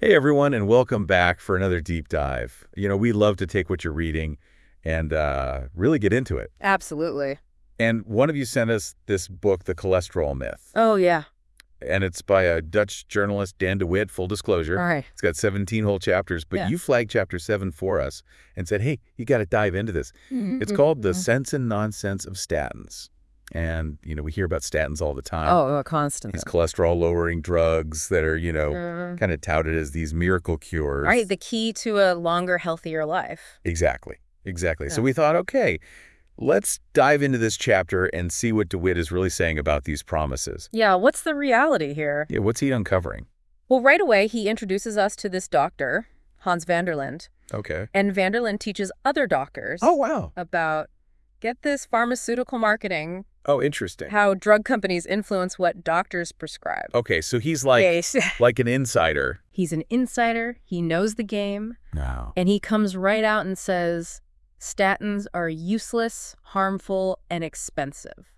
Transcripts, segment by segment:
Hey, everyone, and welcome back for another deep dive. We love to take what you're reading and really get into it. Absolutely. And one of you sent us this book, The Cholesterol Myth, Oh, yeah. and it's by a Dutch journalist, Dan de Wit, full disclosure. All right. It's got 17 whole chapters, but Yeah. you flagged chapter 7 for us and said, hey, you got to dive into this. It's called The Sense and Nonsense of Statins. And, we hear about statins all the time. Oh, constantly. These cholesterol-lowering drugs that are, kind of touted as these miracle cures. Right, the key to a longer, healthier life. Exactly. Exactly. Yeah. So we thought, okay, let's dive into this chapter and see what de Wit is really saying about these promises. Yeah, what's the reality here? Yeah, what's he uncovering? Well, right away, he introduces us to this doctor, Hans van der Linde. Okay. And van der Linde teaches other doctors Oh, wow. about, get this, pharmaceutical marketing, Oh, interesting. how drug companies influence what doctors prescribe. Okay, so he's like an insider. He's an insider. He knows the game. No. And he comes right out and says, statins are useless, harmful, and expensive.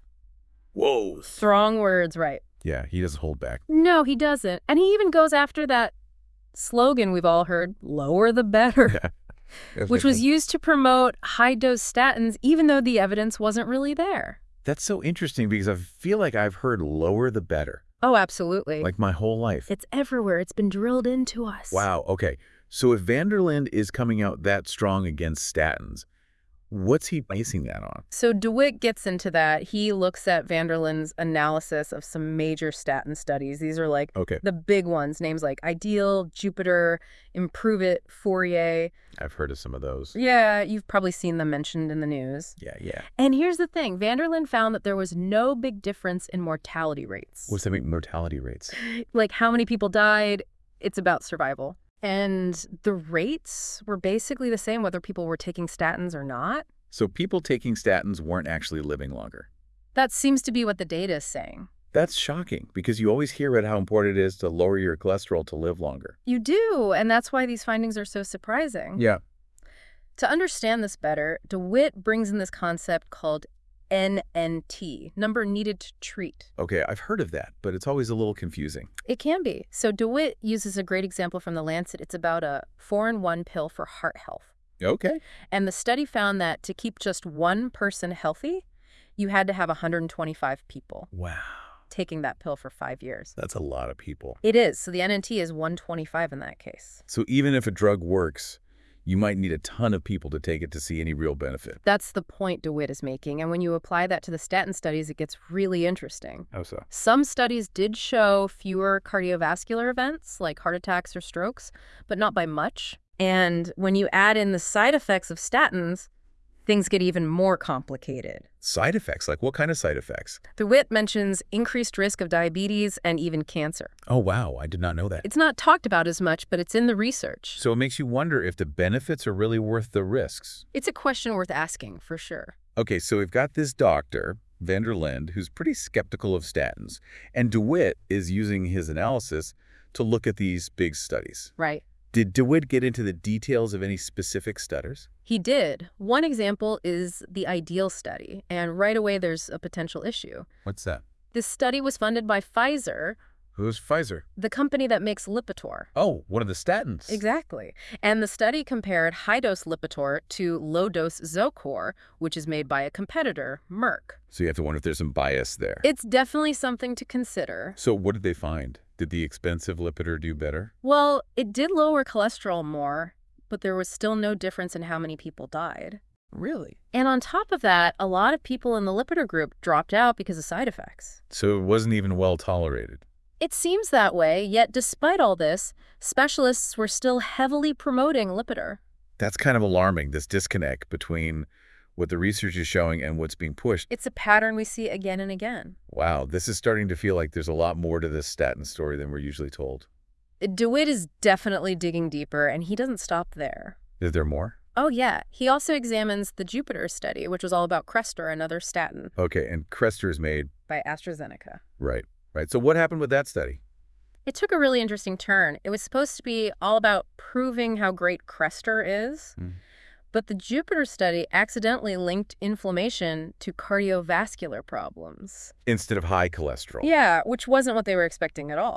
Whoa. Strong words, right? Yeah, he doesn't hold back. No, he doesn't. And he even goes after that slogan we've all heard, lower the better, which was used to promote high-dose statins even though the evidence wasn't really there. That's so interesting because I feel like I've heard lower the better, Oh, absolutely. like my whole life. It's everywhere. It's been drilled into us. Wow, okay. So if van der Linde is coming out that strong against statins, what's he basing that on? So de Wit gets into that. He looks at van der Linde's analysis of some major statin studies. These are like Okay. the big ones, names like IDEAL, Jupiter, Improve It, Fourier. I've heard of some of those. Yeah, you've probably seen them mentioned in the news. Yeah. And here's the thing. Van der Linde found that there was no big difference in mortality rates. What's that mean, mortality rates? Like how many people died, it's about survival. And the rates were basically the same whether people were taking statins or not. So people taking statins weren't actually living longer. That seems to be what the data is saying. That's shocking because you always hear about how important it is to lower your cholesterol to live longer. You do, and that's why these findings are so surprising. Yeah. To understand this better, de Wit brings in this concept called NNT, number needed to treat. Okay, I've heard of that, but it's always a little confusing. It can be. So de Wit uses a great example from The Lancet. It's about a 4-in-1 pill for heart health. Okay. And the study found that to keep just one person healthy, you had to have 125 people Wow. taking that pill for 5 years. That's a lot of people. It is. So the NNT is 125 in that case. So even if a drug works, you might need a ton of people to take it to see any real benefit. That's the point de Wit is making. And when you apply that to the statin studies, it gets really interesting. How so? Some studies did show fewer cardiovascular events, like heart attacks or strokes, but not by much. And when you add in the side effects of statins, things get even more complicated. Side effects? Like what kind of side effects? De Wit mentions increased risk of diabetes and even cancer. Oh, wow. I did not know that. It's not talked about as much, but it's in the research. So it makes you wonder if the benefits are really worth the risks. It's a question worth asking, for sure. Okay, so we've got this doctor, van der Linde, who's pretty skeptical of statins. And de Wit is using his analysis to look at these big studies. Right. Did de Wit get into the details of any specific studies? He did. One example is the IDEAL study, and right away there's a potential issue. What's that? This study was funded by Pfizer, Who's Pfizer? the company that makes Lipitor. Oh, one of the statins. Exactly. And the study compared high-dose Lipitor to low-dose Zocor, which is made by a competitor, Merck. So you have to wonder if there's some bias there. It's definitely something to consider. So what did they find? Did the expensive Lipitor do better? Well, it did lower cholesterol more, but there was still no difference in how many people died. Really? And on top of that, a lot of people in the Lipitor group dropped out because of side effects. So it wasn't even well tolerated. It seems that way, yet despite all this, specialists were still heavily promoting Lipitor. That's kind of alarming, this disconnect between what the research is showing and what's being pushed. It's a pattern we see again and again. Wow, this is starting to feel like there's a lot more to this statin story than we're usually told. de Wit is definitely digging deeper, and he doesn't stop there. Is there more? Oh, yeah. He also examines the Jupiter study, which was all about Crestor, another statin, Okay, and Crestor is made. by AstraZeneca. Right. So what happened with that study? It took a really interesting turn. It was supposed to be all about proving how great Crestor is, but the Jupiter study accidentally linked inflammation to cardiovascular problems. Instead of high cholesterol. Yeah, which wasn't what they were expecting at all.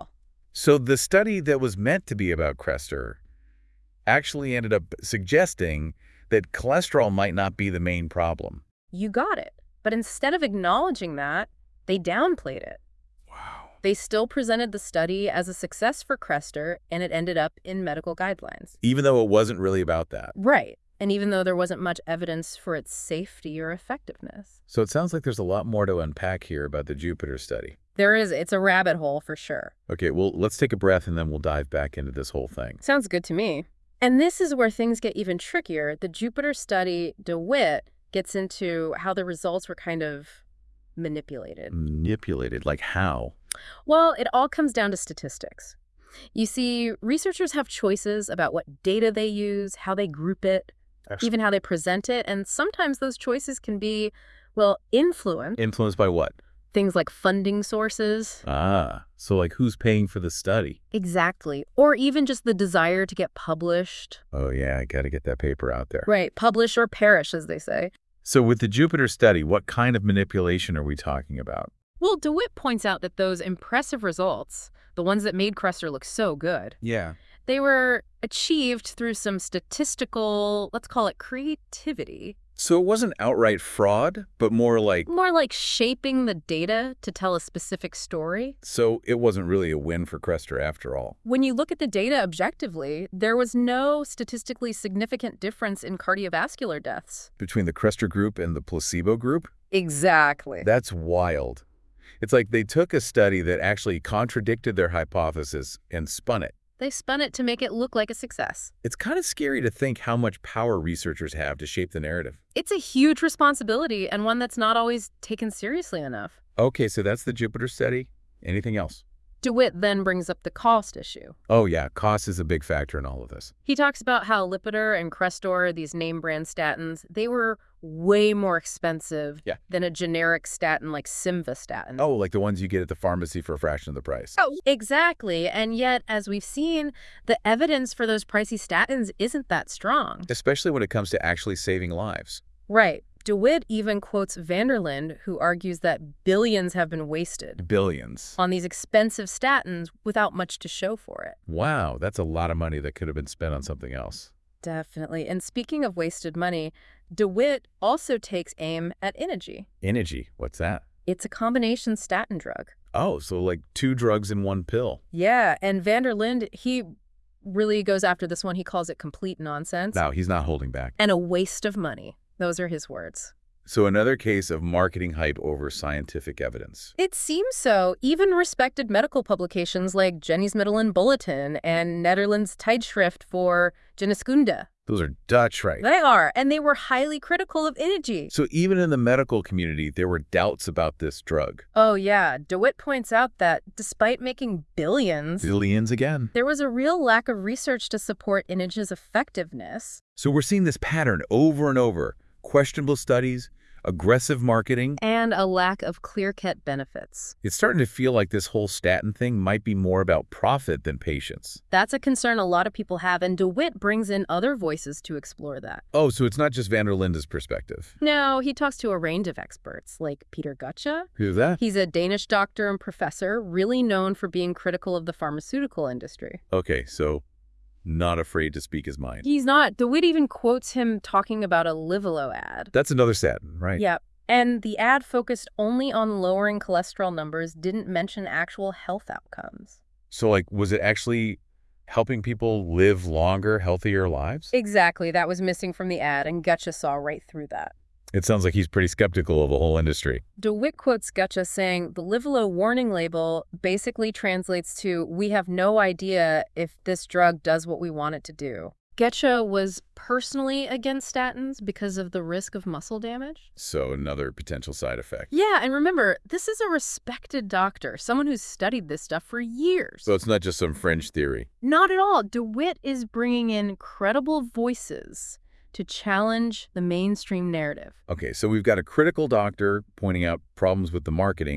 So the study that was meant to be about Crestor actually ended up suggesting that cholesterol might not be the main problem. You got it. But instead of acknowledging that, they downplayed it. Wow. They still presented the study as a success for Crestor, and it ended up in medical guidelines. Even though it wasn't really about that. Right. And even though there wasn't much evidence for its safety or effectiveness. So it sounds like there's a lot more to unpack here about the Jupiter study. There is. It's a rabbit hole for sure. Okay, well, let's take a breath and then we'll dive back into this whole thing. Sounds good to me. And this is where things get even trickier. The Jupiter study, DeWitt, gets into how the results were kind of manipulated. Manipulated? Like how? Well, it all comes down to statistics. You see, researchers have choices about what data they use, how they group it, even how they present it, and sometimes those choices can be, well, influenced. Influenced by what? Things like funding sources. Ah, so like who's paying for the study? Exactly. Or even just the desire to get published. Oh yeah, I gotta get that paper out there. Right, publish or perish, as they say. So with the Jupiter study, what kind of manipulation are we talking about? Well, DeWitt points out that those impressive results, the ones that made Crestor look so good, Yeah. they were achieved through some statistical, let's call it creativity. So it wasn't outright fraud, but more like... More like shaping the data to tell a specific story. So it wasn't really a win for Crestor after all. When you look at the data objectively, there was no statistically significant difference in cardiovascular deaths. Between the Crestor group and the placebo group? Exactly. That's wild. It's like they took a study that actually contradicted their hypothesis and spun it. They spun it to make it look like a success. It's kind of scary to think how much power researchers have to shape the narrative. It's a huge responsibility and one that's not always taken seriously enough. Okay, so that's the Jupiter study. Anything else? DeWitt then brings up the cost issue. Oh yeah, cost is a big factor in all of this. He talks about how Lipitor and Crestor, these name brand statins, they were way more expensive than a generic statin like Simvastatin. Oh, like the ones you get at the pharmacy for a fraction of the price. Oh, exactly. And yet, as we've seen, the evidence for those pricey statins isn't that strong. Especially when it comes to actually saving lives. Right. DeWitt even quotes Vanderlinde, who argues that billions have been wasted. Billions. On these expensive statins without much to show for it. Wow, that's a lot of money that could have been spent on something else. Definitely. And speaking of wasted money, DeWitt also takes aim at Inogy. Inogy, what's that? It's a combination statin drug. Oh, so like 2 drugs in 1 pill. Yeah, and Vanderlinde, he really goes after this one. He calls it complete nonsense. No, he's not holding back. And a waste of money. Those are his words. So another case of marketing hype over scientific evidence. It seems so. Even respected medical publications like Jenny's Middelen Bulletin and Netherlands Tijdschrift for Geneeskunde. Those are Dutch, right? They are, and they were highly critical of Inogy. So even in the medical community, there were doubts about this drug. Oh yeah, DeWitt points out that despite making billions again, there was a real lack of research to support Inogy's effectiveness. So we're seeing this pattern over and over. Questionable studies, aggressive marketing, and a lack of clear-cut benefits. It's starting to feel like this whole statin thing might be more about profit than patients. That's a concern a lot of people have, and DeWitt brings in other voices to explore that. Oh, so it's not just Vanderlinde's perspective. No, he talks to a range of experts, like Peter Gutje. Who's that? He's a Danish doctor and professor, really known for being critical of the pharmaceutical industry. Okay, so not afraid to speak his mind. He's not. DeWitt even quotes him talking about a Livelo ad. That's another statin, right? Yep. And the ad focused only on lowering cholesterol numbers, didn't mention actual health outcomes. So, like, was it actually helping people live longer, healthier lives? Exactly. That was missing from the ad, and Gutje saw right through that. It sounds like he's pretty skeptical of the whole industry. DeWitt quotes Gutje saying, the Livelo warning label basically translates to, we have no idea if this drug does what we want it to do. Gutje was personally against statins because of the risk of muscle damage. So another potential side effect. Yeah, and remember, this is a respected doctor, someone who's studied this stuff for years. So it's not just some fringe theory. Not at all. DeWitt is bringing in credible voices to challenge the mainstream narrative. Okay, so we've got a critical doctor pointing out problems with the marketing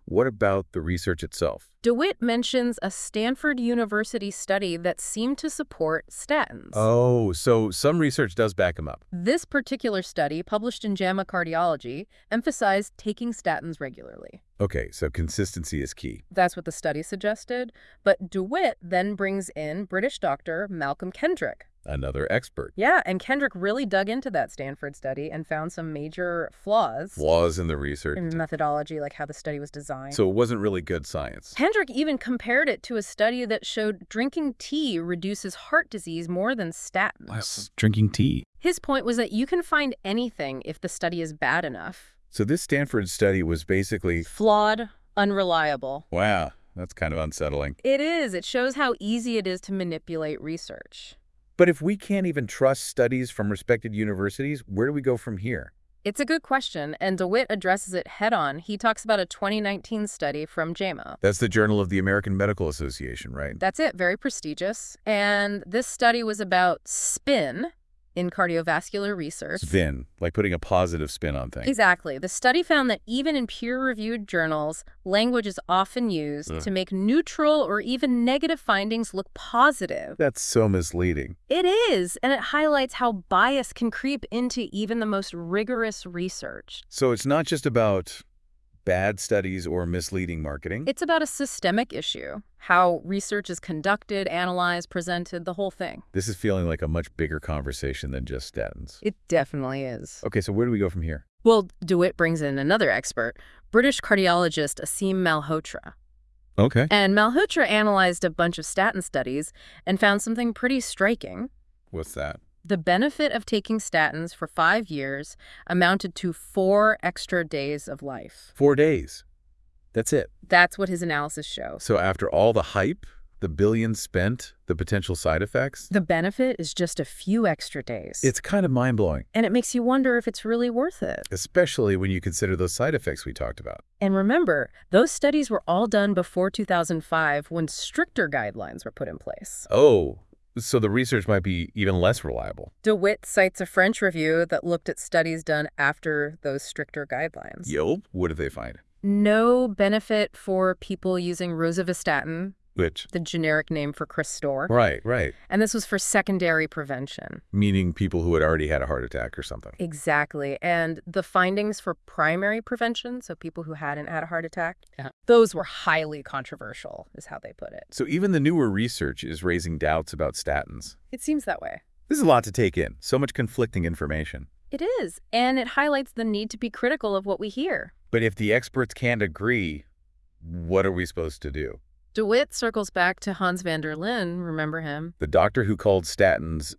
What about the research itself? DeWitt mentions a Stanford University study that seemed to support statins. Oh, so some research does back them up. This particular study, published in JAMA Cardiology, emphasized taking statins regularly. Okay, so consistency is key. That's what the study suggested. But DeWitt then brings in British doctor Malcolm Kendrick. Another expert. Yeah, and Kendrick really dug into that Stanford study and found some major flaws Flaws in the research. in methodology, like how the study was designed. So it wasn't really good science. Kendrick even compared it to a study that showed drinking tea reduces heart disease more than statins. Wow. Drinking tea. His point was that you can find anything if the study is bad enough. So this Stanford study was basically... Flawed, unreliable. Wow, that's kind of unsettling. It is. It shows how easy it is to manipulate research. But if we can't even trust studies from respected universities, where do we go from here? It's a good question, and DeWitt addresses it head-on. He talks about a 2019 study from JAMA. That's the Journal of the American Medical Association, right? That's it, very prestigious. And this study was about spin in cardiovascular research. Spin, like putting a positive spin on things. Exactly. The study found that even in peer-reviewed journals, language is often used to make neutral or even negative findings look positive. That's so misleading. It is, and it highlights how bias can creep into even the most rigorous research. So it's not just about bad studies or misleading marketing. It's about a systemic issue, how research is conducted, analyzed, presented, the whole thing. This is feeling like a much bigger conversation than just statins. It definitely is. Okay, so where do we go from here? Well, DeWitt brings in another expert, British cardiologist Aseem Malhotra. Okay. And Malhotra analyzed a bunch of statin studies and found something pretty striking. What's that? The benefit of taking statins for 5 years amounted to 4 extra days of life. 4 days. That's it. That's what his analysis shows. So after all the hype, the billions spent, the potential side effects, The benefit is just a few extra days. it's kind of mind-blowing, And it makes you wonder if it's really worth it. especially when you consider those side effects we talked about. And remember, those studies were all done before 2005 when stricter guidelines were put in place. Oh, so the research might be even less reliable. DeWitt cites a French review that looked at studies done after those stricter guidelines. Yo, what did they find? No benefit for people using rosuvastatin, Which? the generic name for Crestor. Right. And this was for secondary prevention. Meaning people who had already had a heart attack or something. Exactly. And the findings for primary prevention, so people who hadn't had a heart attack, those were highly controversial, is how they put it. So even the newer research is raising doubts about statins. It seems that way. This is a lot to take in. So much conflicting information. It is. And it highlights the need to be critical of what we hear. But if the experts can't agree, what are we supposed to do? DeWitt circles back to Hans van der Linde, remember him? The doctor who called statins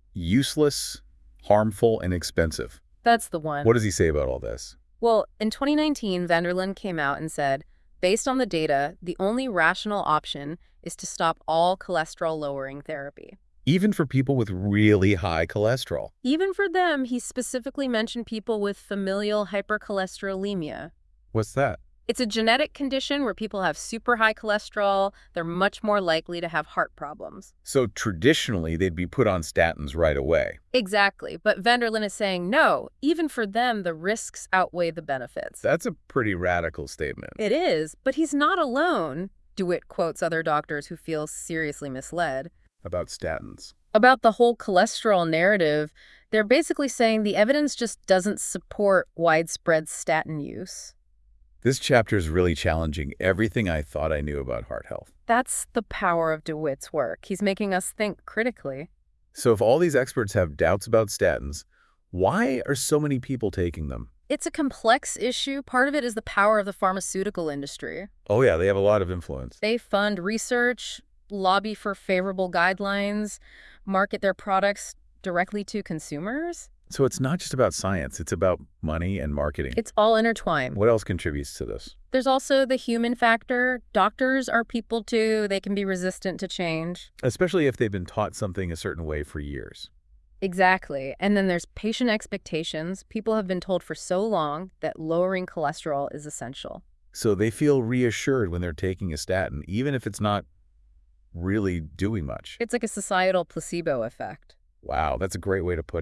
useless, harmful, and expensive. That's the one. What does he say about all this? Well, in 2019, van der Linde came out and said, based on the data, the only rational option is to stop all cholesterol-lowering therapy. Even for people with really high cholesterol. Even for them, he specifically mentioned people with familial hypercholesterolemia. What's that? It's a genetic condition where people have super high cholesterol. They're much more likely to have heart problems. So traditionally, they'd be put on statins right away. Exactly. But van der Linde is saying, no, even for them, the risks outweigh the benefits. That's a pretty radical statement. It is, but he's not alone. DeWitt quotes other doctors who feel seriously misled. About statins. About the whole cholesterol narrative, they're basically saying the evidence just doesn't support widespread statin use. This chapter is really challenging everything I thought I knew about heart health. That's the power of DeWitt's work. He's making us think critically. So if all these experts have doubts about statins, why are so many people taking them? It's a complex issue. Part of it is the power of the pharmaceutical industry. Oh yeah, they have a lot of influence. They fund research, lobby for favorable guidelines, market their products directly to consumers. So it's not just about science, it's about money and marketing. It's all intertwined. What else contributes to this? There's also the human factor. Doctors are people too. They can be resistant to change. Especially if they've been taught something a certain way for years. Exactly. And then there's patient expectations. People have been told for so long that lowering cholesterol is essential. So they feel reassured when they're taking a statin, even if it's not really doing much. It's like a societal placebo effect. Wow, that's a great way to put it.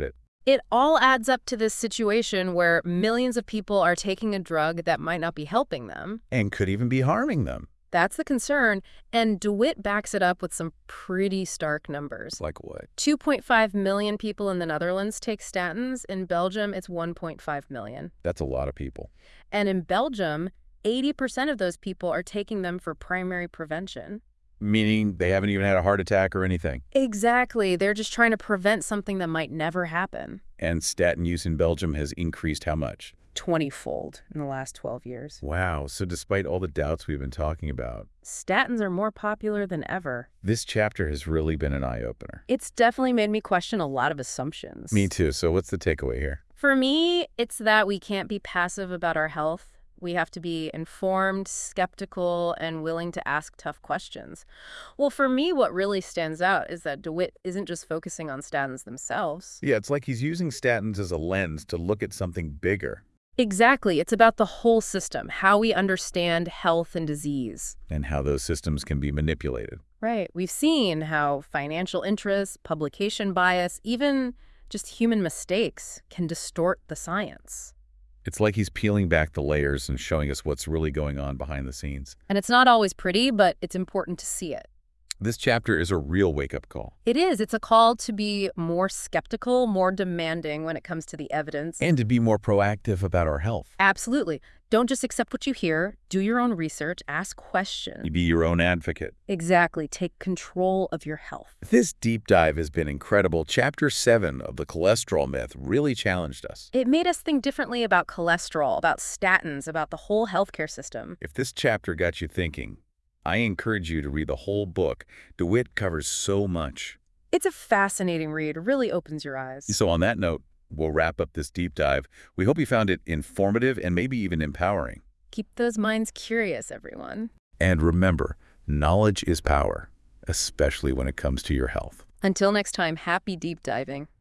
It all adds up to this situation where millions of people are taking a drug that might not be helping them. And could even be harming them. That's the concern, and DeWitt backs it up with some pretty stark numbers. Like what? 2.5 million people in the Netherlands take statins. In Belgium, it's 1.5 million. That's a lot of people. And in Belgium, 80% of those people are taking them for primary prevention. Meaning they haven't even had a heart attack or anything. Exactly. They're just trying to prevent something that might never happen. And statin use in Belgium has increased how much? 20-fold in the last 12 years. Wow, so despite all the doubts we've been talking about, Statins are more popular than ever. this chapter has really been an eye-opener. It's definitely made me question a lot of assumptions. Me too, so what's the takeaway here? For me, it's that we can't be passive about our health. We have to be informed, skeptical, and willing to ask tough questions. Well, for me, what really stands out is that DeWitt isn't just focusing on statins themselves. Yeah, it's like he's using statins as a lens to look at something bigger. Exactly. It's about the whole system, how we understand health and disease. And how those systems can be manipulated. Right. We've seen how financial interests, publication bias, even just human mistakes can distort the science. It's like he's peeling back the layers and showing us what's really going on behind the scenes. And it's not always pretty, but it's important to see it. This chapter is a real wake-up call. It is. It's a call to be more skeptical, more demanding when it comes to the evidence. And to be more proactive about our health. Absolutely. Don't just accept what you hear. Do your own research. Ask questions. Be your own advocate. Exactly. Take control of your health. This deep dive has been incredible. Chapter 7 of The Cholesterol Myth really challenged us. It made us think differently about cholesterol, about statins, about the whole healthcare system. If this chapter got you thinking, I encourage you to read the whole book. DeWitt covers so much. It's a fascinating read. It really opens your eyes. So on that note, we'll wrap up this deep dive. We hope you found it informative and maybe even empowering. Keep those minds curious, everyone. And remember, knowledge is power, especially when it comes to your health. Until next time, happy deep diving.